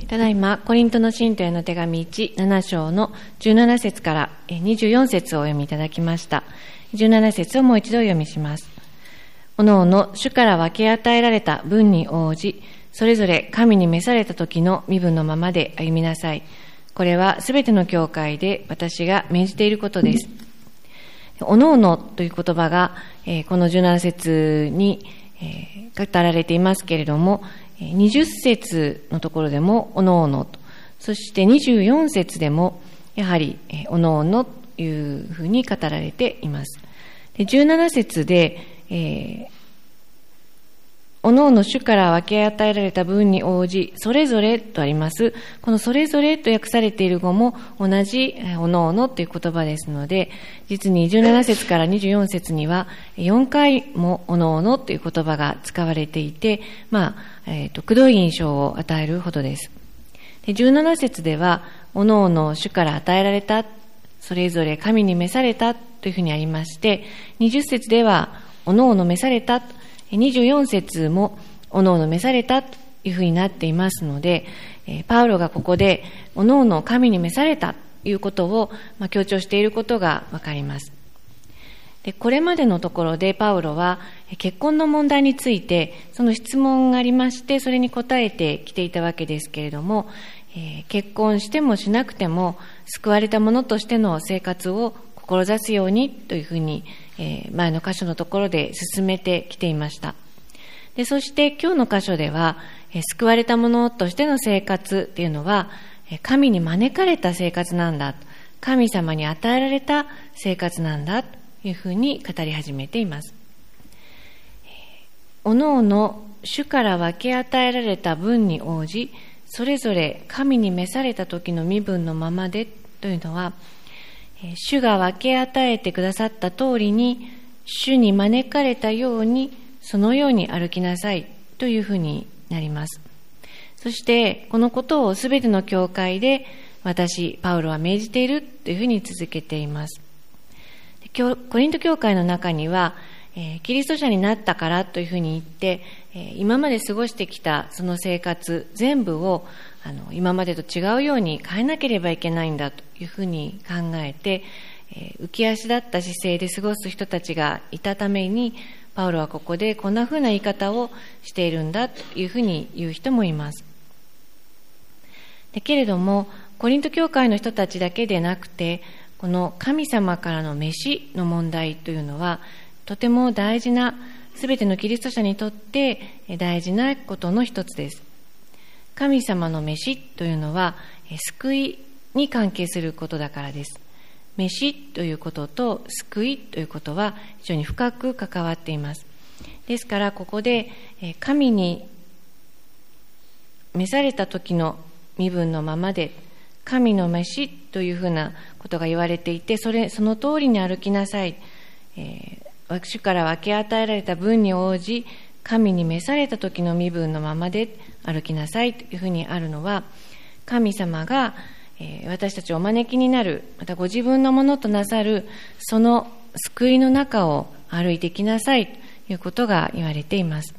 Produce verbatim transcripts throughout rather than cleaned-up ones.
ただいま、コリントの信徒への手紙いち、なな章のじゅうなな節からにじゅうよん節をお読みいただきました。じゅうなな節をもう一度お読みします。おのおの主から分け与えられた分に応じ、それぞれ神に召された時の身分のままで歩みなさい。これはすべての教会で私が命じていることです。おのおのという言葉が、えー、このじゅうなな節に、えー、語られていますけれども、にじゅう節のところでもおのおのと、そしてにじゅうよん節でもやはりおのおのというふうに語られています。でじゅうなな節で、えー、おのおの主から分け与えられた分に応じそれぞれとあります。このそれぞれと訳されている語も同じおのおのという言葉ですので、実にじゅうなな節からにじゅうよん節にはよんかいもおのおのという言葉が使われていて、まあえーと、くどい印象を与えるほどです。でじゅうなな節ではおのおの主から与えられた、それぞれ神に召されたというふうにありまして、にじゅう節ではおのおの召された、にじゅうよん節もおのおの召されたというふうになっていますので、パウロがここでおのおの神に召されたということを強調していることがわかります。でこれまでのところでパウロは結婚の問題についてその質問がありまして、それに答えてきていたわけですけれども、えー、結婚してもしなくても救われた者としての生活を志すようにというふうに、えー、前の箇所のところで進めてきていました。でそして今日の箇所では、えー、救われた者としての生活っていうのは神に招かれた生活なんだ、神様に与えられた生活なんだというふうに語り始めています。おのおの主から分け与えられた分に応じ、それぞれ神に召された時の身分のままでというのは、主が分け与えてくださった通りに、主に招かれたようにそのように歩きなさいというふうになります。そしてこのことをすべての教会で私パウロは命じているというふうに続けています。コリント教会の中には、えー、キリスト者になったからというふうに言って、えー、今まで過ごしてきたその生活全部をあの今までと違うように変えなければいけないんだというふうに考えて、えー、浮き足立った姿勢で過ごす人たちがいたために、パウロはここでこんなふうな言い方をしているんだというふうに言う人もいます。だけれどもコリント教会の人たちだけでなくて、この神様からの召しの問題というのはとても大事な、すべてのキリスト者にとって大事なことの一つです。神様の召しというのは救いに関係することだからです。召しということと救いということは非常に深く関わっています。ですからここで神に召された時の身分のままで、神の召しというふうなことが言われていて、それその通りに歩きなさい、えー、主から分け与えられた分に応じ神に召された時の身分のままで歩きなさいというふうにあるのは、神様が、えー、私たちをお招きになる、またご自分のものとなさるその救いの中を歩いてきなさいということが言われています。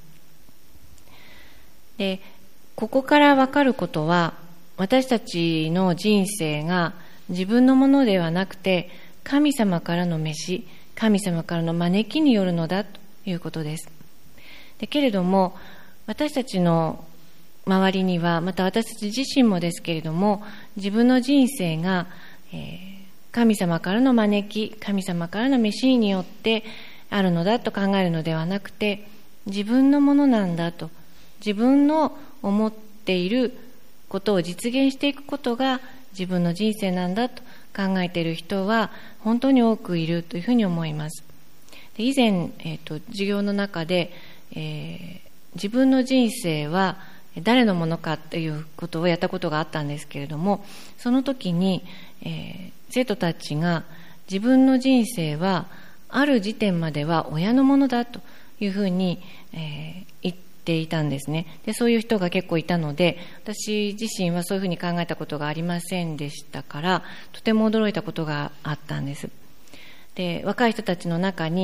でここから分かることは、私たちの人生が自分のものではなくて神様からの召し、神様からの招きによるのだということです。だけれども私たちの周りには、また私たち自身もですけれども、自分の人生が、えー、神様からの招き、神様からの召しによってあるのだと考えるのではなくて、自分のものなんだと、自分の思っていることを実現していくことが自分の人生なんだと考えている人は本当に多くいるというふうに思います。で以前、えーと、授業の中で、えー、自分の人生は誰のものかということをやったことがあったんですけれども、その時に、えー、生徒たちが自分の人生はある時点までは親のものだというふうに、えー、言ってていたんですね。でそういう人が結構いたので、私自身はそういうふうに考えたことがありませんでしたから、とても驚いたことがあったんです。で若い人たちの中に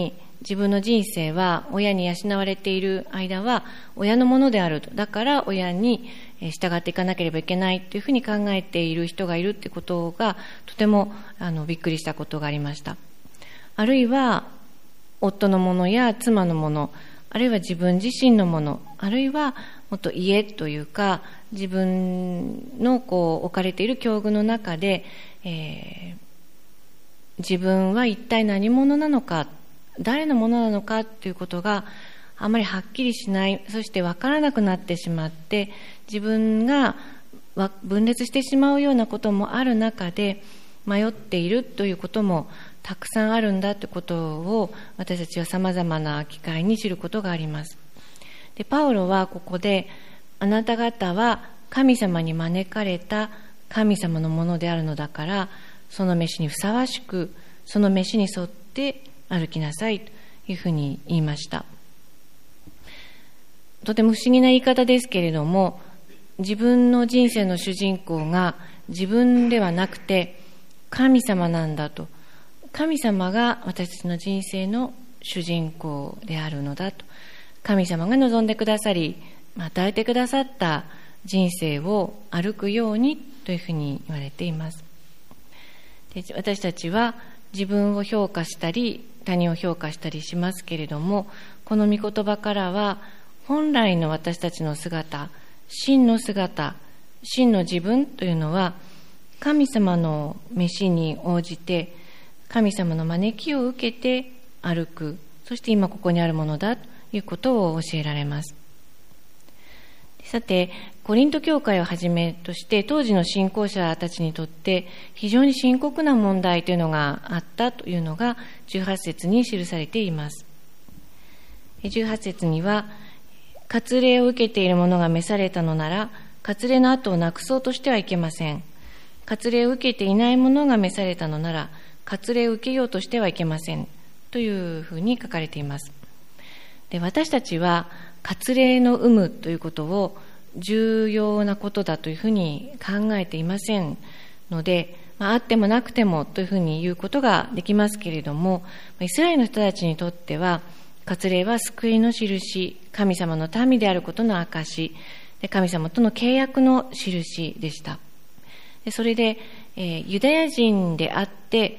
自分の人生は親に養われている間は親のものであると。だから親に従っていかなければいけないというふうに考えている人がいるということがとてもあのびっくりしたことがありました。あるいは夫のものや妻のもの、あるいは自分自身のもの、あるいはもっと家というか自分のこう置かれている境遇の中で、えー、自分は一体何者なのか、誰のものなのかということがあまりはっきりしない、そして分からなくなってしまって、自分が分裂してしまうようなこともある中で迷っているということもたくさんあるんだということを私たちはさまざまな機会に知ることがあります。で、パウロはここで、あなた方は神様に招かれた神様のものであるのだから、その召しにふさわしく、その召しに沿って歩きなさいというふうに言いました。とても不思議な言い方ですけれども、自分の人生の主人公が自分ではなくて神様なんだと。神様が私たちの人生の主人公であるのだと。神様が望んでくださり、与えてくださった人生を歩くようにというふうに言われています。で、私たちは自分を評価したり他人を評価したりしますけれども、この御言葉からは本来の私たちの姿、真の姿、真の自分というのは神様の召しに応じて、神様の招きを受けて歩く、そして今ここにあるものだということを教えられます。さて、コリント教会をはじめとして当時の信仰者たちにとって非常に深刻な問題というのがあったというのがじゅうはち節に記されています。じゅうはち節には、割礼を受けている者が召されたのなら、割礼の後をなくそうとしてはいけません。割礼を受けていない者が召されたのなら、割礼を受けようとしてはいけません。というふうに書かれています。で、私たちは割礼の有無ということを重要なことだというふうに考えていませんので、まあ、あってもなくてもというふうに言うことができますけれども、イスラエルの人たちにとっては割礼は救いの印、神様の民であることの証で、神様との契約の印でした。で、それで、えー、ユダヤ人であって、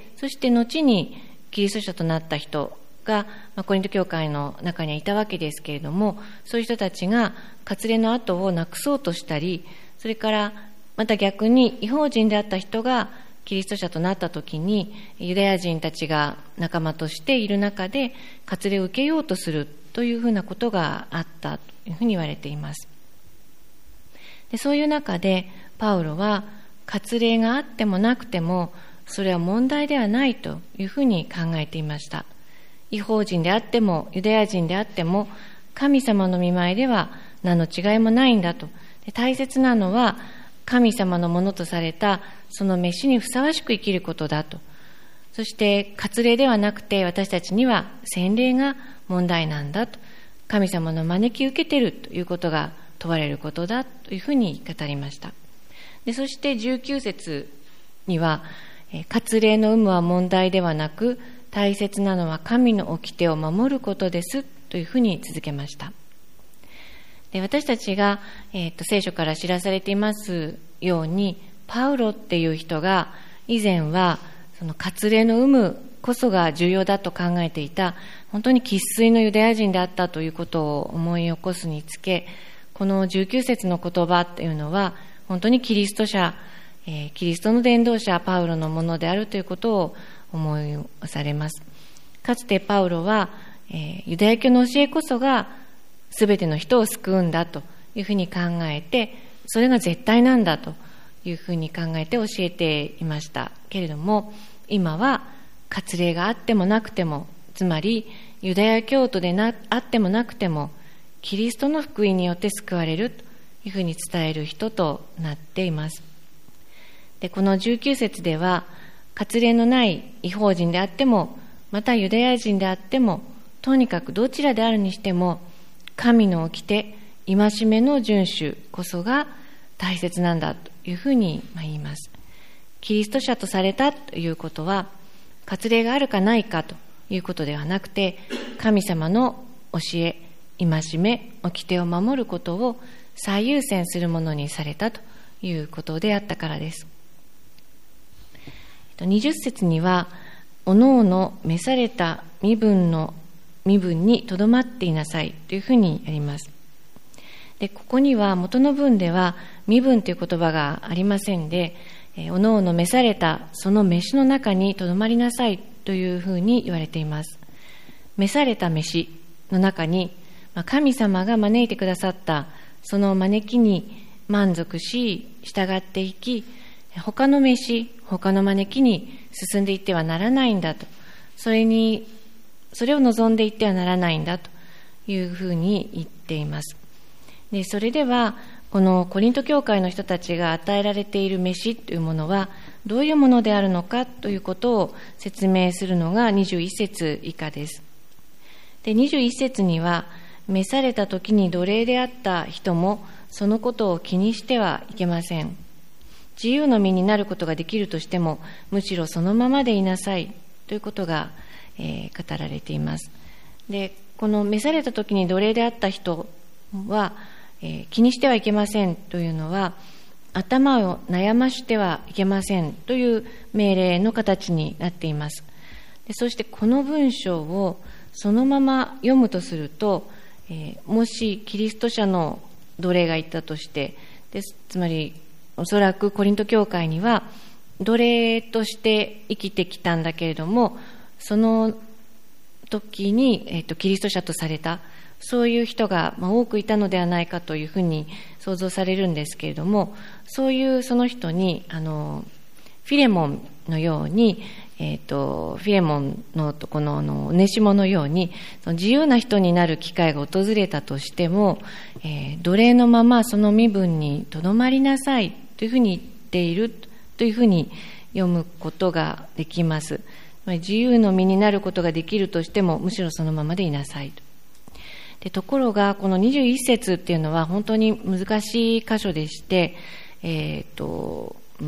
そして後にキリスト者となった人が、まあ、コリント教会の中にはいたわけですけれども、そういう人たちが割礼の後をなくそうとしたり、それからまた逆に異邦人であった人がキリスト者となったときに、ユダヤ人たちが仲間としている中で割礼を受けようとするというふうなことがあったというふうに言われています。で、そういう中でパウロは割礼があってもなくてもそれは問題ではないというふうに考えていました。異邦人であってもユダヤ人であっても神様の御前では何の違いもないんだと。で、大切なのは神様のものとされたその召しにふさわしく生きることだと。そして割礼ではなくて私たちには洗礼が問題なんだと。神様の招き受けているということが問われることだというふうに語りました。で、そしてじゅうきゅう節には、割礼の有無は問題ではなく、大切なのは神の掟を守ることですというふうに続けました。で、私たちが、えーと、聖書から知らされていますように、パウロっていう人が以前はその割礼の有無こそが重要だと考えていた本当に生粋のユダヤ人であったということを思い起こすにつけ、このじゅうきゅう節の言葉というのは本当にキリスト者、えー、キリストの伝道者パウロのものであるということを思いされます。かつてパウロは、えー、ユダヤ教の教えこそが全ての人を救うんだというふうに考えて、それが絶対なんだというふうに考えて教えていましたけれども、今は割礼があってもなくても、つまりユダヤ教徒でなあってもなくてもキリストの福音によって救われるというふうに伝える人となっています。で、このじゅうきゅう節では、割礼のない異邦人であっても、またユダヤ人であっても、とにかくどちらであるにしても、神の掟、戒めの遵守こそが大切なんだというふうに言います。キリスト者とされたということは、割礼があるかないかということではなくて、神様の教え、戒め、掟を守ることを最優先するものにされたということであったからです。にじゅっ節には、おのおの召された身分の身分にとどまっていなさいというふうにあります。で、ここには元の文では身分という言葉がありませんで、えー、おのおの召されたその召しの中にとどまりなさいというふうに言われています。召された召しの中に、神様が招いてくださったその招きに満足し従っていき、他の召し、他の招きに進んでいってはならないんだと、それにそれを望んでいってはならないんだというふうに言っています。で、それではこのコリント教会の人たちが与えられている召しというものはどういうものであるのかということを説明するのがにじゅういち節以下です。で、にじゅういち節には、召された時に奴隷であった人もそのことを気にしてはいけません。自由の身になることができるとしても、むしろそのままでいなさいということが、えー、語られています。で、この召された時に奴隷であった人は、えー、気にしてはいけませんというのは、頭を悩ましてはいけませんという命令の形になっています。で、そしてこの文章をそのまま読むとすると、えー、もしキリスト者の奴隷がいたとしてです、つまりおそらくコリント教会には奴隷として生きてきたんだけれども、その時に、えーと、キリスト者とされたそういう人が、まあ、多くいたのではないかというふうに想像されるんですけれども、そういうその人にあのフィレモンのように、えー、とフィレモンのとこのオネシモのようにその自由な人になる機会が訪れたとしても、えー、奴隷のままその身分にとどまりなさいというふうに言っているというふうに読むことができます。自由の身になることができるとしても、むしろそのままでいなさいと。で、ところがこのにじゅういち節っていうのは本当に難しい箇所でして、えーとうん、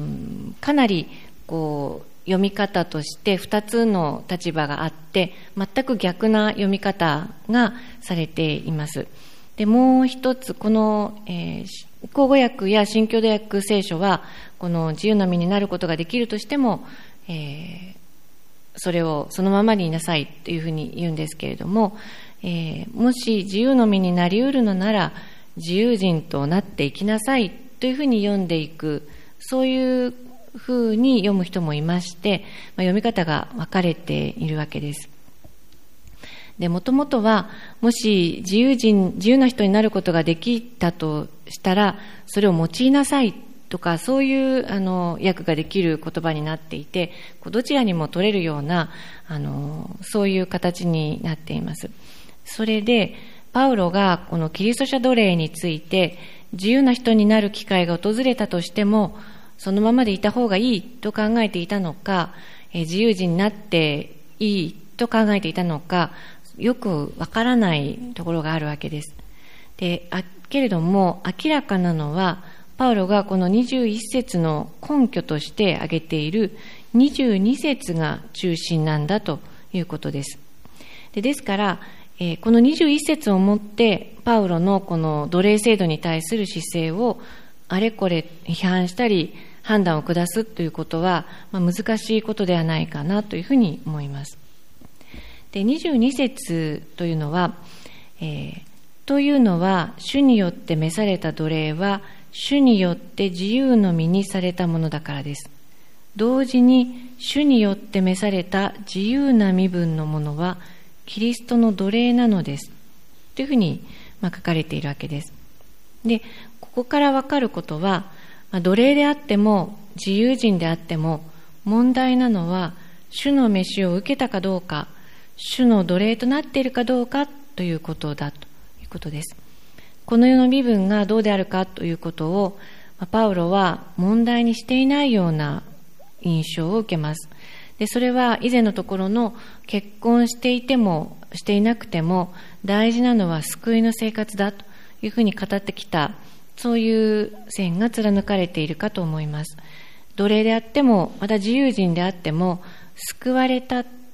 かなりこう読み方としてふたつの立場があって、全く逆な読み方がされています。で、もう一つ、この、えー、口語訳や新共同訳聖書は、この自由の身になることができるとしても、えー、それをそのままにいなさいというふうに言うんですけれども、えー、もし自由の身になりうるのなら、自由人となっていきなさいというふうに読んでいく、そういうふうに読む人もいまして、まあ、読み方が分かれているわけです。で、もともとは、もし自由人、自由な人になることができたとしたら、それを用いなさいとか、そういうあの訳ができる言葉になっていて、どちらにも取れるようなあのそういう形になっています。それでパウロがこのキリスト者奴隷について、自由な人になる機会が訪れたとしてもそのままでいた方がいいと考えていたのか、自由人になっていいと考えていたのか、よくわからないところがあるわけです。で、あけれども明らかなのは、パウロがこのにじゅういち節の根拠として挙げているにじゅうに節が中心なんだということです。で、ですから、えー、このにじゅういち節をもってパウロのこの奴隷制度に対する姿勢をあれこれ批判したり判断を下すということは、まあ、難しいことではないかなというふうに思います。で、にじゅうに節というのは、えー、というのは主によって召された奴隷は主によって自由の身にされたものだからです。同時に主によって召された自由な身分のものはキリストの奴隷なのですというふうに、まあ、書かれているわけです。で、ここからわかることは、まあ、奴隷であっても自由人であっても問題なのは主の召しを受けたかどうか、主の奴隷となっているかどうかということだということです。この世の身分がどうであるかということをパウロは問題にしていないような印象を受けます。で、それは以前のところの結婚していてもしていなくても大事なのは救いの生活だというふうに語ってきた、そういう線が貫かれているかと思います。奴隷であってもまた自由人であっても救われた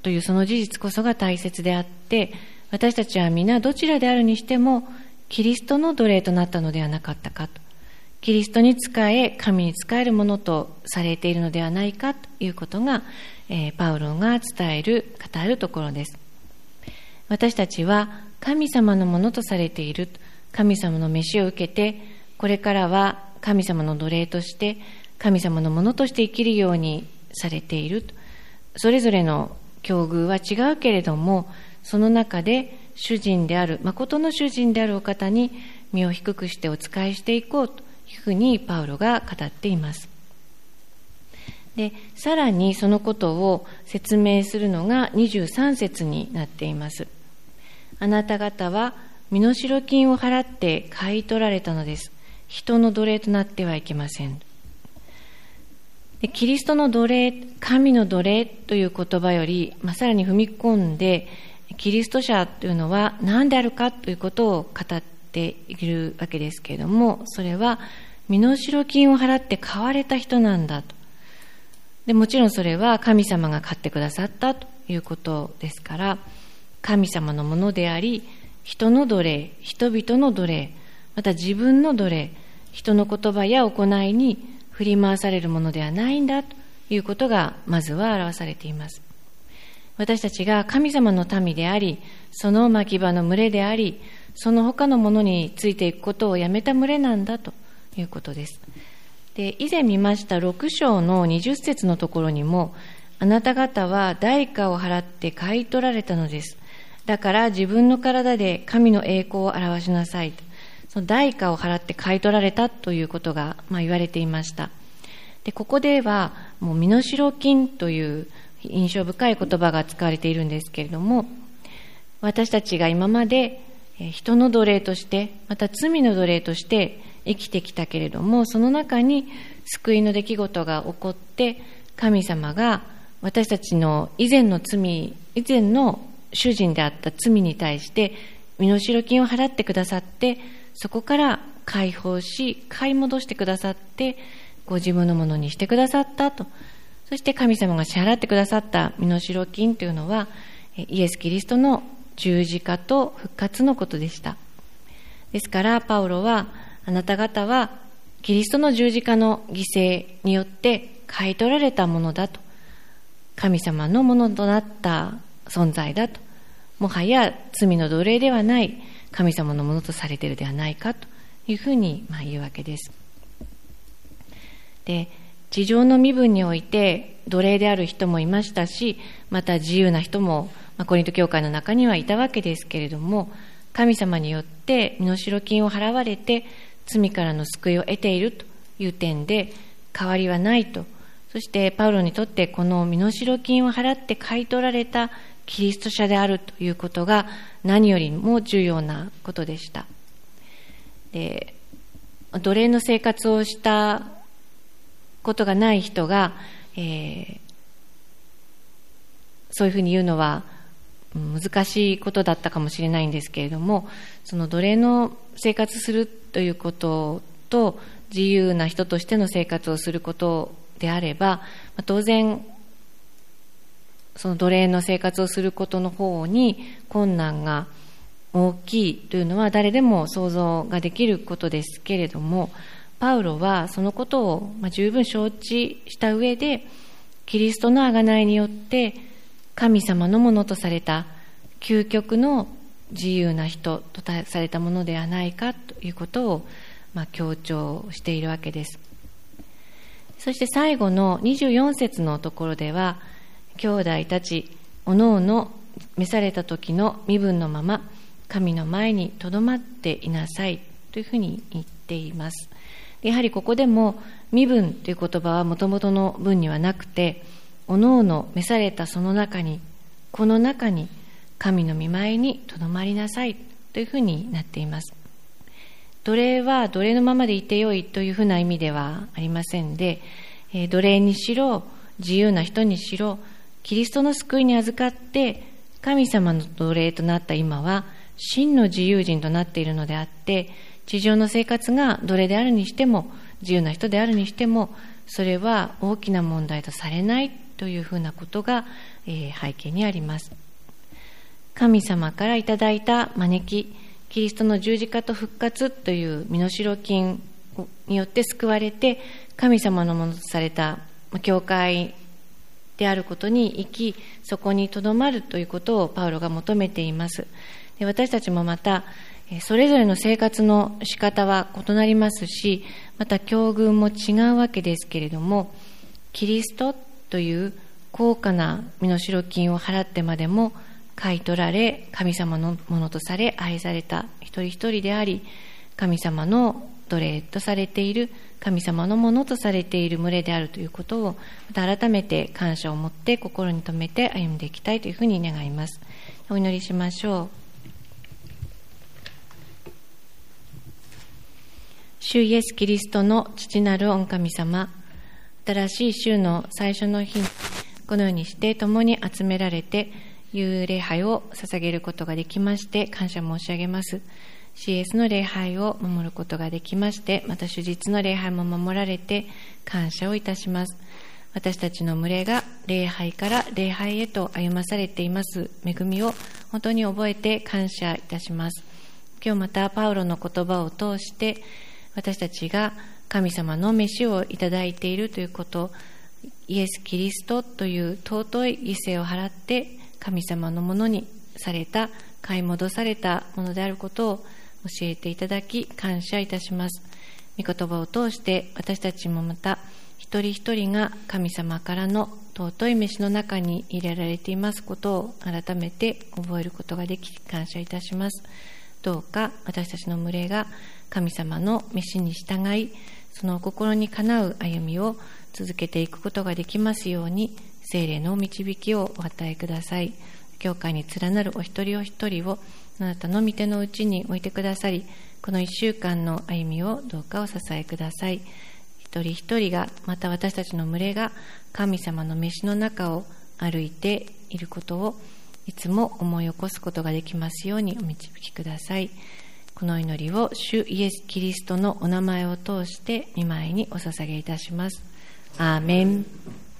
というその事実こそが大切であって、私たちは皆どちらであるにしてもキリストの奴隷となったのではなかったかと、キリストに仕え神に仕えるものとされているのではないかということが、えー、パウロが伝える語るところです。私たちは神様のものとされている、神様の召しを受けて、これからは神様の奴隷として神様のものとして生きるようにされている。それぞれの境遇は違うけれども、その中で主人である、誠の主人であるお方に身を低くしてお仕えしていこうというふうにパウロが語っています。で、さらにそのことを説明するのがにじゅうさん節になっています。あなた方は身代金を払って買い取られたのです。人の奴隷となってはいけません。で、キリストの奴隷、神の奴隷という言葉より、まあ、さらに踏み込んで、キリスト者というのは何であるかということを語っているわけですけれども、それは身代金を払って買われた人なんだと。で、もちろんそれは神様が買ってくださったということですから、神様のものであり、人の奴隷、人々の奴隷、また自分の奴隷、人の言葉や行いに振り回されるものではないんだということがまずは表されています。私たちが神様の民であり、その牧場の群れであり、その他のものについていくことをやめた群れなんだということです。で、以前見ましたろく章のにじゅっ節のところにも、あなた方は代価を払って買い取られたのです。だから自分の体で神の栄光を表しなさいと。その代価を払って買い取られたということが、まあ、言われていました。で、ここではもう身代金という印象深い言葉が使われているんですけれども、私たちが今まで人の奴隷として、また罪の奴隷として生きてきたけれども、その中に救いの出来事が起こって、神様が私たちの以前の罪、以前の主人であった罪に対して身代金を払ってくださって、そこから解放し、買い戻してくださって、ご自分のものにしてくださったと。そして神様が支払ってくださった身代金というのは、イエス・キリストの十字架と復活のことでした。ですから、パウロは、あなた方はキリストの十字架の犠牲によって買い取られたものだと。神様のものとなった存在だと。もはや罪の奴隷ではない神様のものとされているではないかというふうにまあ言うわけです。で、地上の身分において奴隷である人もいましたし、また自由な人も、まあ、コリント教会の中にはいたわけですけれども、神様によって身代金を払われて罪からの救いを得ているという点で変わりはないと。そしてパウロにとってこの身代金を払って買い取られたキリスト者であるということが何よりも重要なことでした。で、奴隷の生活をしたことがない人が、えー、そういうふうに言うのは難しいことだったかもしれないんですけれども、その奴隷の生活するということと自由な人としての生活をすることであれば、当然その奴隷の生活をすることの方に困難が大きいというのは誰でも想像ができることですけれども、パウロはそのことを十分承知した上で、キリストの贖いによって神様のものとされた究極の自由な人とされたものではないかということをまあ強調しているわけです。そして最後のにじゅうよん節のところでは、兄弟たちおのおの召された時の身分のまま神の前にとどまっていなさいというふうに言っています。やはりここでも身分という言葉はもともとの文にはなくて、おのおの召されたその中に、この中に神の御前にとどまりなさいというふうになっています。奴隷は奴隷のままでいてよいというふうな意味ではありませんで、奴隷にしろ自由な人にしろ、キリストの救いに預かって神様の奴隷となった今は真の自由人となっているのであって、地上の生活が奴隷であるにしても自由な人であるにしても、それは大きな問題とされないというふうなことが、えー、背景にあります。神様からいただいた招き、キリストの十字架と復活という身代金によって救われて、神様のものとされた教会であることに生き、そこにとどまるということをパウロが求めています。で、私たちもまた、それぞれの生活の仕方は異なりますし、また境遇も違うわけですけれども、キリストという高価な身代金を払ってまでも買い取られ、神様のものとされ愛された一人一人であり、神様の奴隷とされている、神様のものとされている群れであるということを、また改めて感謝を持って心に留めて歩んでいきたいというふうに願います。お祈りしましょう。主イエス・キリストの父なる御神様、新しい週の最初の日にこのようにして共に集められていう礼拝を捧げることができまして感謝申し上げます。シーエス の礼拝を守ることができまして、また主日の礼拝も守られて感謝をいたします。私たちの群れが礼拝から礼拝へと歩まされています恵みを本当に覚えて感謝いたします。今日またパウロの言葉を通して私たちが神様の召しをいただいているということ、イエス・キリストという尊い犠牲を払って神様のものにされた、買い戻されたものであることを教えていただき感謝いたします。御言葉を通して私たちもまた一人一人が神様からの尊い召しの中に入れられていますことを改めて覚えることができ感謝いたします。どうか私たちの群れが神様の召しに従い、その心にかなう歩みを続けていくことができますように、聖霊の導きをお与えください。教会に連なるお一人お一人をあなたの御手のうちに置いてくださり、この一週間の歩みをどうかお支えください。一人一人が、また私たちの群れが神様の召しの中を歩いていることをいつも思い起こすことができますようにお導きください。この祈りを主イエス・キリストのお名前を通して御前にお捧げいたします。アーメン。